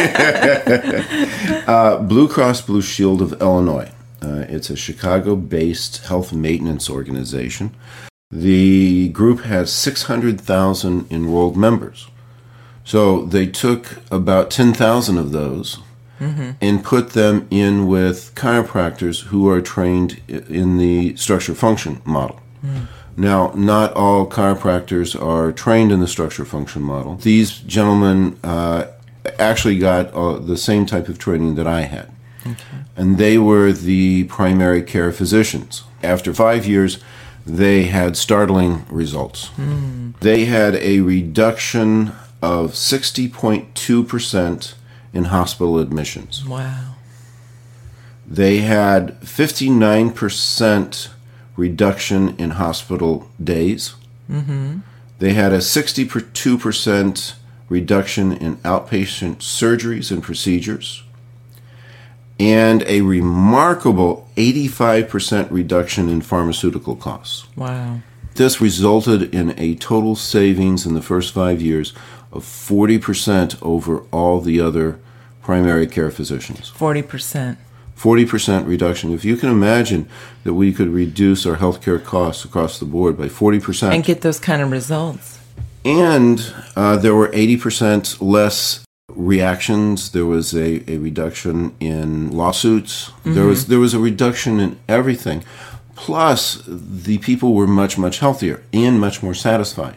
[SPEAKER 2] Blue Cross Blue Shield of Illinois. It's a Chicago-based health maintenance organization. The group has 600,000 enrolled members. So they took about 10,000 of those and put them in with chiropractors who are trained in the structure-function model. Now, not all chiropractors are trained in the structure-function model. These gentlemen actually got the same type of training that I had. And they were the primary care physicians. After 5 years, they had startling results. They had a reduction of 60.2% in hospital admissions.
[SPEAKER 5] Wow.
[SPEAKER 2] They had 59% reduction in hospital days. They had a 62% reduction in outpatient surgeries and procedures, and a remarkable 85% reduction in pharmaceutical costs.
[SPEAKER 5] Wow.
[SPEAKER 2] This resulted in a total savings in the first 5 years of 40% over all the other primary care physicians.
[SPEAKER 5] 40%.
[SPEAKER 2] 40% reduction. If you can imagine that we could reduce our healthcare costs across the board by 40%.
[SPEAKER 5] And get those kind of results.
[SPEAKER 2] And there were 80% less reactions. There was a reduction in lawsuits. There was a reduction in everything. Plus, the people were much, much healthier and much more satisfied.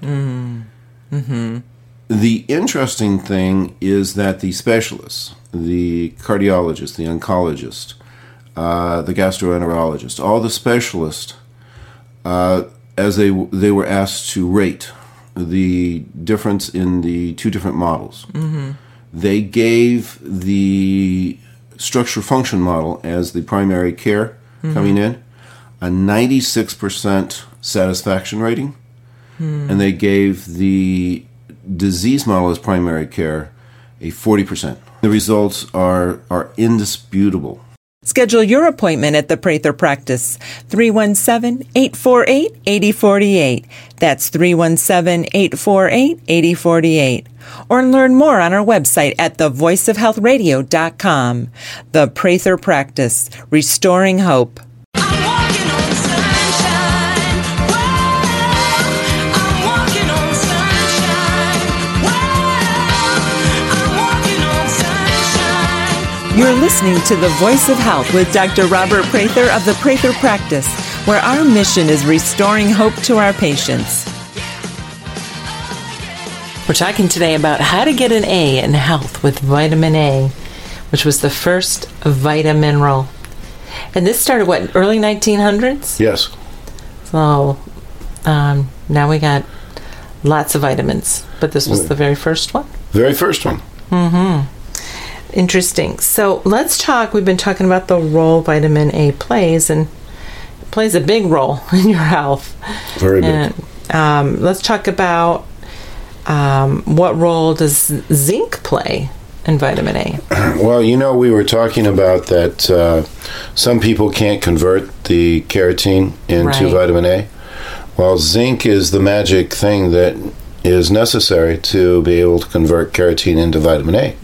[SPEAKER 2] The interesting thing is that the specialists, the cardiologist, the oncologist, the gastroenterologist, all the specialists, as they were asked to rate the difference in the two different models, they gave the structure-function model as the primary care coming in a 96% satisfaction rating, and they gave the disease model as primary care a 40%. The results are indisputable.
[SPEAKER 1] Schedule your appointment at the Prather Practice, 317-848-8048. That's 317-848-8048. Or learn more on our website at thevoiceofhealthradio.com. The Prather Practice, restoring hope.
[SPEAKER 4] I'm walking on sunshine. Whoa,
[SPEAKER 1] You're listening to The Voice of Health with Dr. Robert Prather of the Prather Practice, where our mission is restoring hope to our patients. We're talking today about how to get an A in health with vitamin A, which was the first vitamineral. And this started, what, early 1900s?
[SPEAKER 2] Yes.
[SPEAKER 1] So now we got lots of vitamins, but this was the very first one?
[SPEAKER 2] Very first one.
[SPEAKER 1] Interesting. So let's talk, we've been talking about the role vitamin A plays, and it plays a big role in your health.
[SPEAKER 2] Very big.
[SPEAKER 1] And let's talk about what role does zinc play in vitamin A?
[SPEAKER 2] Well, we were talking about that some people can't convert the carotene into vitamin A. Well, zinc is the magic thing that is necessary to be able to convert carotene into vitamin A.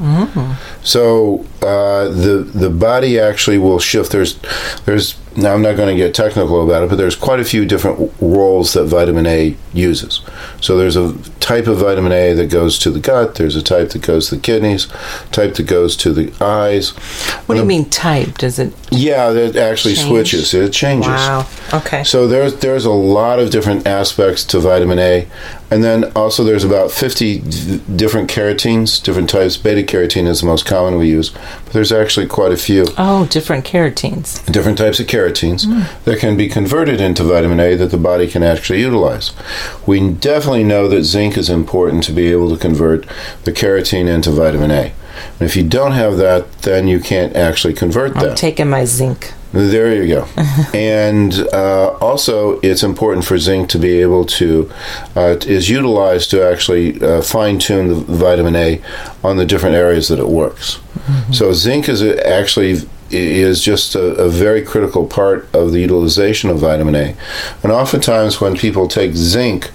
[SPEAKER 2] So the body actually will shift. There's now I'm not going to get technical about it, but there's quite a few different roles that vitamin A uses. So there's a type of vitamin A that goes to the gut. There's a type that goes to the kidneys, type that goes to the eyes.
[SPEAKER 1] What do you mean type? Does it?
[SPEAKER 2] Yeah, that actually switches. It changes.
[SPEAKER 1] Wow. Okay.
[SPEAKER 2] So there's a lot of different aspects to vitamin A, and then also there's about 50 different carotenes, different types. Beta carotene is the most common we use, but there's actually quite a few.
[SPEAKER 1] Oh, different carotenes.
[SPEAKER 2] Different types of carotenes that can be converted into vitamin A that the body can actually utilize. We definitely know that zinc is important to be able to convert the carotene into vitamin A. And if you don't have that, then you can't actually convert that.
[SPEAKER 1] I'm taking my zinc.
[SPEAKER 2] There you go. And also, it's important for zinc to be able to, is utilized to actually fine-tune the vitamin A on the different areas that it works. So zinc is just a very critical part of the utilization of vitamin A. And oftentimes when people take zinc,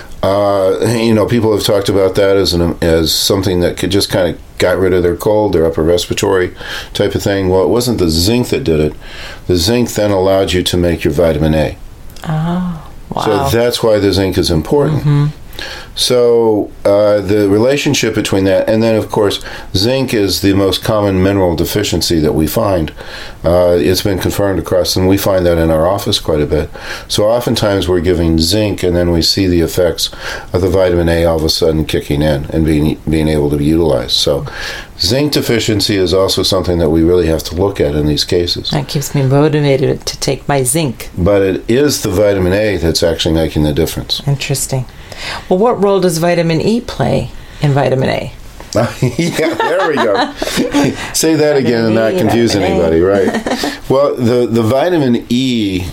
[SPEAKER 2] people have talked about that as something that could just kind of got rid of their cold, their upper respiratory type of thing. Well, it wasn't the zinc that did it. The zinc then allowed you to make your vitamin A.
[SPEAKER 1] Oh, wow.
[SPEAKER 2] So that's why the zinc is important. So the relationship between that, and then of course zinc is the most common mineral deficiency that we find. It's been confirmed across, and we find that in our office quite a bit. So oftentimes we're giving zinc, and then we see the effects of the vitamin A all of a sudden kicking in and being able to be utilized. So zinc deficiency is also something that we really have to look at in these cases.
[SPEAKER 1] That keeps me motivated to take my zinc.
[SPEAKER 2] But it is the vitamin A that's actually making the difference.
[SPEAKER 1] Interesting. Well, what role does vitamin E play in vitamin A?
[SPEAKER 2] Yeah, there we go. Say that again and not confuse anybody, right? Well, the vitamin E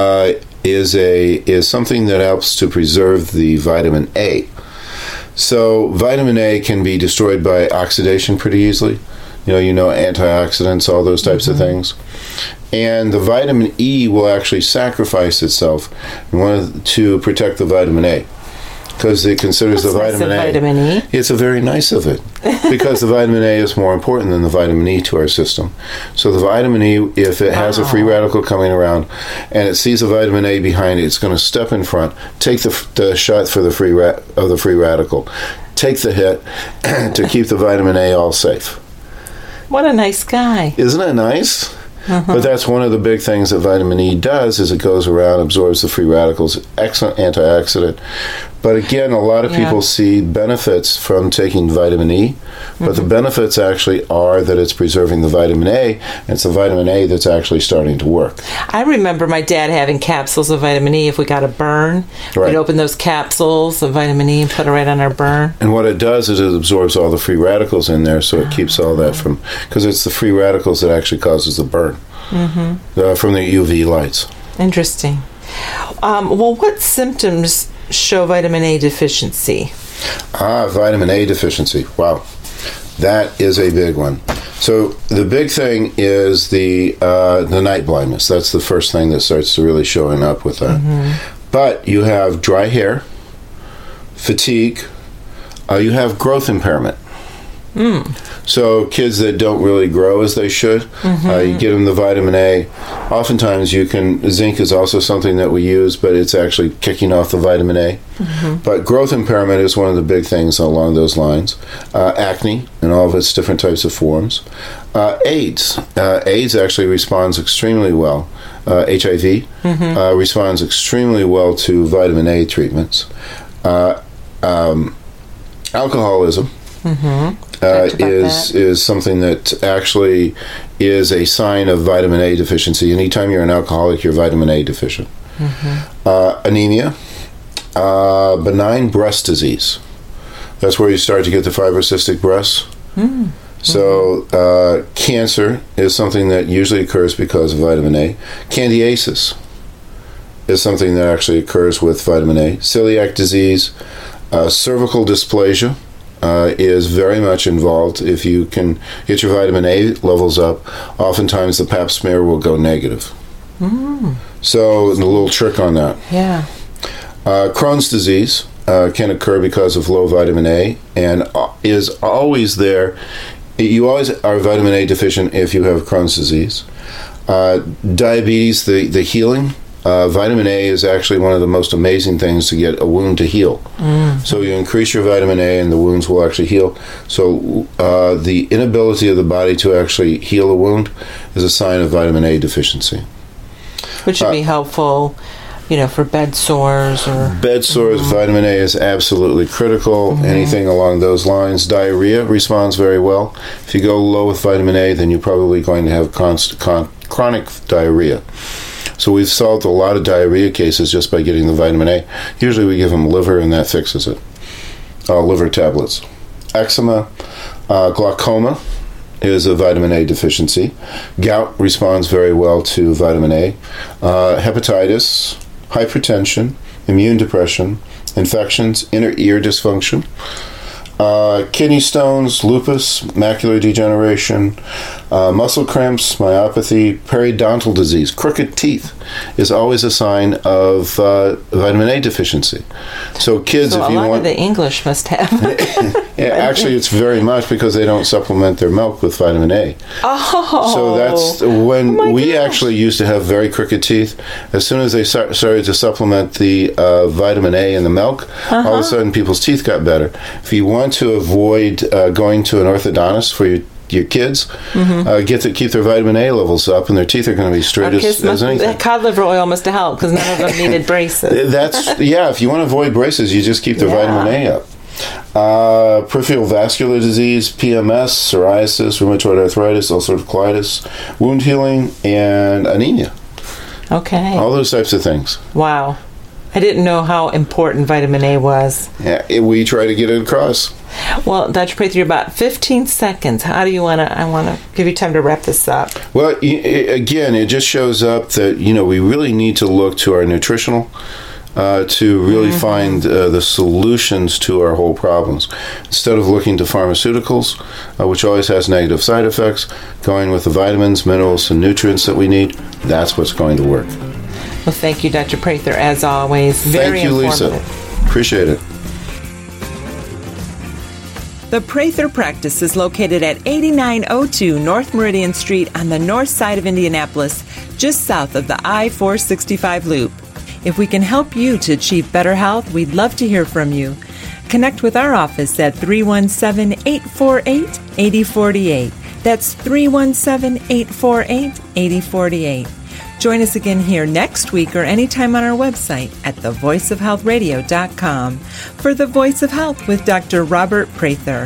[SPEAKER 2] is something that helps to preserve the vitamin A. So vitamin A can be destroyed by oxidation pretty easily. Antioxidants, all those types of things. And the vitamin E will actually sacrifice itself to protect the vitamin A. Because it considers the vitamin A.
[SPEAKER 1] Vitamin E.
[SPEAKER 2] It's a very nice of it. Because the vitamin A is more important than the vitamin E to our system. So the vitamin E, if it has a free radical coming around and it sees a vitamin A behind it, it's going to step in front, take the shot for the free radical, take the hit to keep the vitamin A all safe.
[SPEAKER 1] What a nice guy.
[SPEAKER 2] Isn't it nice? But that's one of the big things that vitamin E does, is it goes around, absorbs the free radicals, excellent antioxidant. But again, a lot of people see benefits from taking vitamin E, but the benefits actually are that it's preserving the vitamin A, and it's the vitamin A that's actually starting to work.
[SPEAKER 1] I remember my dad having capsules of vitamin E. If we got a burn, we'd open those capsules of vitamin E and put it right on our burn.
[SPEAKER 2] And what it does is it absorbs all the free radicals in there, so it keeps all that from, because it's the free radicals that actually causes the burn from the UV lights.
[SPEAKER 1] Interesting. Well, what symptoms show vitamin A deficiency?
[SPEAKER 2] Vitamin A deficiency. Wow. That is a big one. So the big thing is the night blindness. That's the first thing that starts to really showing up with that. But you have dry hair, fatigue, you have growth impairment. So kids that don't really grow as they should, you give them the vitamin A. Oftentimes zinc is also something that we use, but it's actually kicking off the vitamin A. But growth impairment is one of the big things along those lines. Acne and all of its different types of forms. AIDS. AIDS actually responds extremely well. HIV responds extremely well to vitamin A treatments. Alcoholism is something that actually is a sign of vitamin A deficiency. Anytime you're an alcoholic, you're vitamin A deficient. Anemia, benign breast disease. That's where you start to get the fibrocystic breasts. So cancer is something that usually occurs because of vitamin A. Candidiasis is something that actually occurs with vitamin A. Celiac disease, cervical dysplasia is very much involved. If you can get your vitamin A levels up, oftentimes the pap smear will go negative. So a little trick on that.
[SPEAKER 5] Yeah.
[SPEAKER 2] Crohn's disease can occur because of low vitamin A and is always there. You always are vitamin A deficient if you have Crohn's disease. Diabetes, the healing. Vitamin A is actually one of the most amazing things to get a wound to heal. So you increase your vitamin A and the wounds will actually heal. So the inability of the body to actually heal a wound is a sign of vitamin A deficiency.
[SPEAKER 5] Which would be helpful, for bed sores or...
[SPEAKER 2] Bed sores, vitamin A is absolutely critical. Anything along those lines. Diarrhea responds very well. If you go low with vitamin A, then you're probably going to have chronic diarrhea. So we've solved a lot of diarrhea cases just by getting the vitamin A. Usually we give them liver and that fixes it. Liver tablets. Eczema, glaucoma is a vitamin A deficiency. Gout responds very well to vitamin A. Hepatitis, hypertension, immune depression, infections, inner ear dysfunction, kidney stones, lupus, macular degeneration, muscle cramps, myopathy, periodontal disease, crooked teeth is always a sign of vitamin A deficiency. So kids, if you want...
[SPEAKER 5] a lot of the English must have.
[SPEAKER 2] Yeah, actually, it's very much because they don't supplement their milk with vitamin A. So that's when we actually used to have very crooked teeth. As soon as they started to supplement the vitamin A in the milk, all of a sudden people's teeth got better. If you want to avoid going to an orthodontist for your kids, keep their vitamin A levels up, and their teeth are going to be straight as anything.
[SPEAKER 5] That cod liver oil must have helped because none of them needed braces.
[SPEAKER 2] If you want to avoid braces, you just keep their vitamin A up. Peripheral vascular disease, PMS, psoriasis, rheumatoid arthritis, ulcerative colitis, wound healing, and anemia.
[SPEAKER 5] Okay.
[SPEAKER 2] All those types of things.
[SPEAKER 5] Wow. I didn't know how important vitamin A was.
[SPEAKER 2] Yeah, we try to get it across.
[SPEAKER 5] Well, Dr. Prather, you're about 15 seconds. How do you want to... I want to give you time to wrap this up.
[SPEAKER 2] Well, again, it just shows up that, we really need to look to our nutritional to really find the solutions to our whole problems. Instead of looking to pharmaceuticals, which always has negative side effects, going with the vitamins, minerals, and nutrients that we need, that's what's going to work.
[SPEAKER 5] Well, thank you, Dr. Prather, as always. Very
[SPEAKER 2] Thank you,
[SPEAKER 5] informative.
[SPEAKER 2] Lisa. Appreciate it.
[SPEAKER 1] The Prather Practice is located at 8902 North Meridian Street on the north side of Indianapolis, just south of the I-465 loop. If we can help you to achieve better health, we'd love to hear from you. Connect with our office at 317-848-8048. That's 317-848-8048. Join us again here next week or anytime on our website at thevoiceofhealthradio.com for The Voice of Health with Dr. Robert Prather.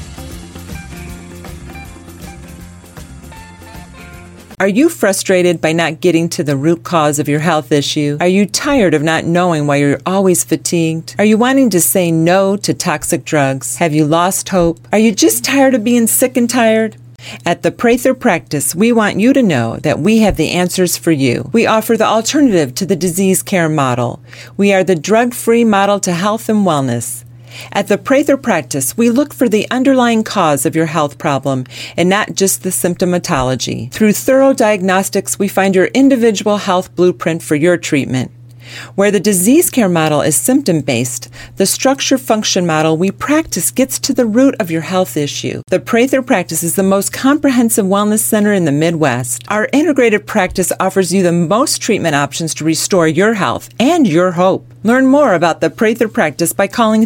[SPEAKER 1] Are you frustrated by not getting to the root cause of your health issue? Are you tired of not knowing why you're always fatigued? Are you wanting to say no to toxic drugs? Have you lost hope? Are you just tired of being sick and tired? At the Prather Practice, we want you to know that we have the answers for you. We offer the alternative to the disease care model. We are the drug-free model to health and wellness. At the Prather Practice, we look for the underlying cause of your health problem and not just the symptomatology. Through thorough diagnostics, we find your individual health blueprint for your treatment.
[SPEAKER 5] Where the disease care model is symptom-based, the structure-function model we practice gets to the root of your health issue. The Prather Practice is the most comprehensive wellness center in the Midwest. Our integrated practice offers you the most treatment options to restore your health and your hope. Learn more about the Prather Practice by calling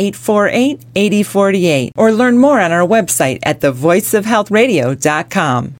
[SPEAKER 5] 317-848-8048 or learn more on our website at thevoiceofhealthradio.com.